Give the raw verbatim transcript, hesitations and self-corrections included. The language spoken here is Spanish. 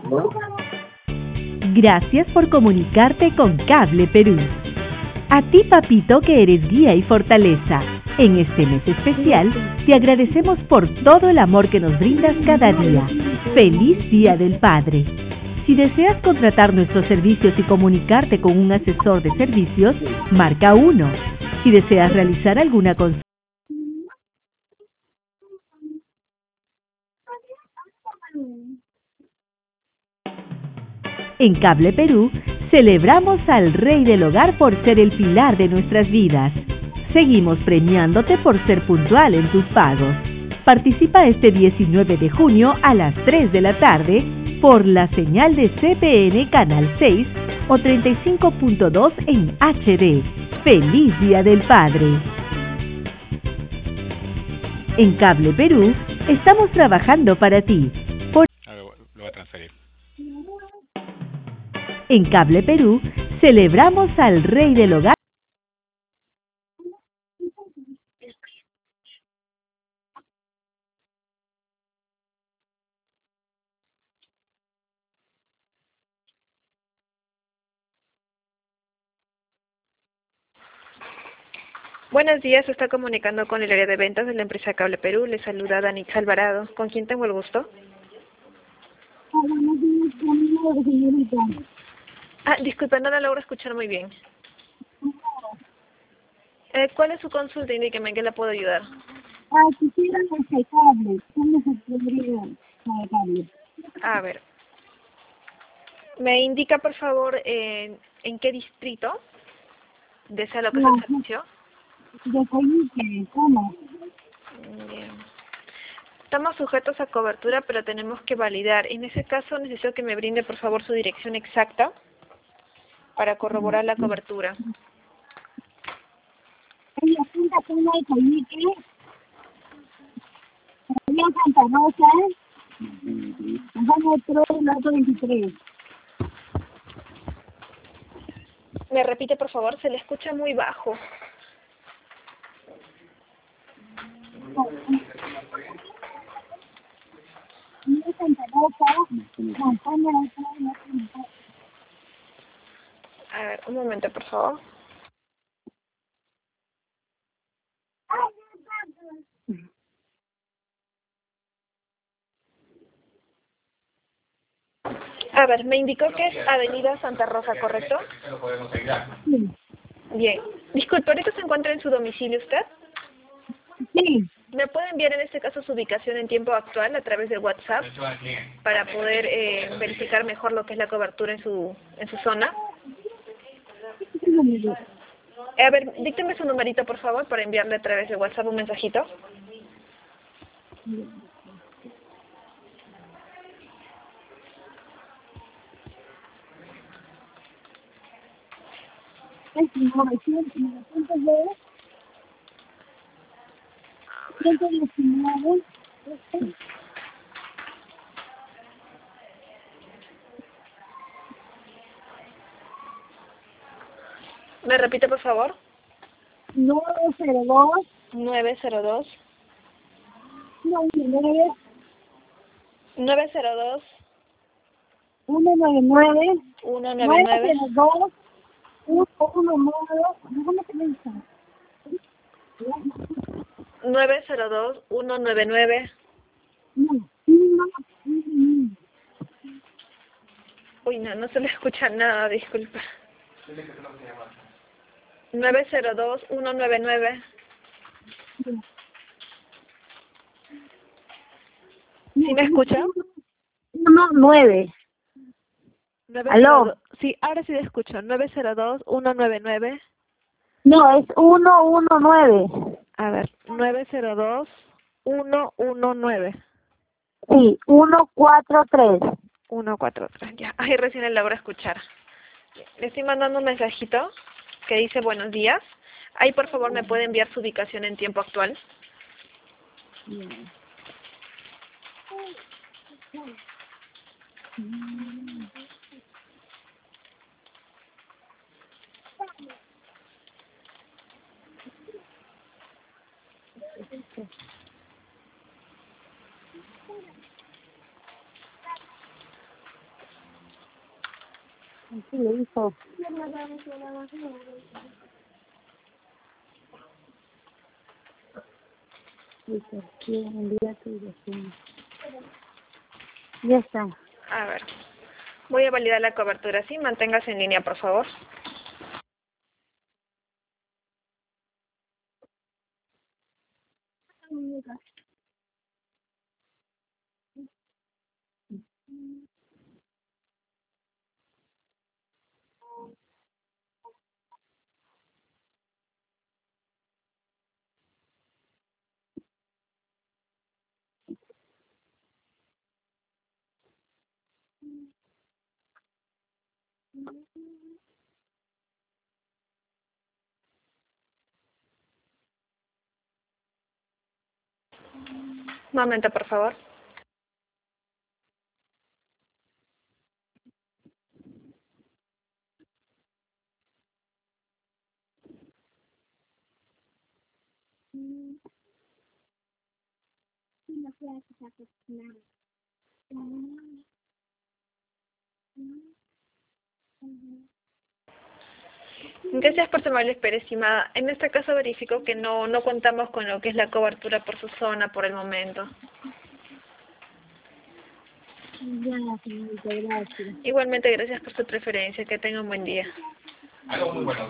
Gracias por comunicarte con Cable Perú. A ti, papito, que eres guía y fortaleza. En este mes especial, te agradecemos por todo el amor que nos brindas cada día. ¡Feliz Día del Padre! Si deseas contratar nuestros servicios y comunicarte con un asesor de servicios, marca uno. Si deseas realizar alguna consulta, en Cable Perú, celebramos al Rey del Hogar por ser el pilar de nuestras vidas. Seguimos premiándote por ser puntual en tus pagos. Participa este diecinueve de junio a las tres de la tarde por la señal de C P N Canal seis o treinta y cinco punto dos en H D. ¡Feliz Día del Padre! En Cable Perú, estamos trabajando para ti. Por A ver, lo voy a transferir. En Cable Perú, celebramos al Rey del Hogar. Buenos días, se está comunicando con el área de ventas de la empresa Cable Perú. Le saluda Danitza Alvarado. ¿Con quién tengo el gusto? Ah, disculpe, no la logro escuchar muy bien. Eh, ¿Cuál es su consulta? Indíqueme en qué la puedo ayudar. Ah, quisiera ese cable. ¿Cómo se podría cable? A ver. ¿Me indica, por favor, eh, en qué distrito desea lo que es el servicio? De Coyique, ¿cómo? Bien. Estamos sujetos a cobertura, pero tenemos que validar. En ese caso, necesito que me brinde, por favor, su dirección exacta para corroborar la cobertura. En la punta Puna de Coyique, en Santa Rosa, vamos a el auto veintitrés. ¿Me repite, por favor? Se le escucha muy bajo. En Santa Rosa, campaña de A ver, un momento, por favor. A ver, me indicó que es Avenida Santa Rosa, ¿correcto? Sí. Bien. Disculpe, ¿ahorita se encuentra en su domicilio usted? Sí. ¿Me puede enviar en este caso su ubicación en tiempo actual a través de WhatsApp para poder eh, verificar mejor lo que es la cobertura en su en su zona? Eh, a ver, dícteme su numerito, por favor, para enviarle a través de WhatsApp un mensajito. Es novecientos, novecientos de ciento diecinueve. ¿Me repite, por favor? nueve cero dos, nueve cero dos, nueve nueve, nueve cero dos, uno nueve nueve, uno nueve nueve nueve, cero dos, uno uno nueve, ¿cómo te dice? nueve cero dos, uno nueve nueve. No, uno, uno, Uy, no, no se le escucha nada, disculpa. nueve cero dos, uno nueve nueve. ¿Sí me escucha? uno nueve. nueve cero ¿Aló? dos. Sí, ahora sí le escucho. nueve cero dos, uno nueve nueve. No, es uno uno nueve. A ver, nueve cero dos, uno uno nueve. Sí, uno cuatro tres. uno cuatro tres, ya. Ahí recién le logro escuchar. Le estoy mandando un mensajito que dice buenos días. Ahí, por favor, me puede enviar su ubicación en tiempo actual. Así le dijo. Dice, quiero enviar tu dirección. Ya está. A ver, voy a validar la cobertura, ¿sí? Manténgase en línea, por favor. Un momento, por favor. Gracias por su amable espera, estimada. En este caso verifico que no, no contamos con lo que es la cobertura por su zona por el momento. Ya, señorita, gracias. Igualmente, gracias por su preferencia. Que tenga un buen día.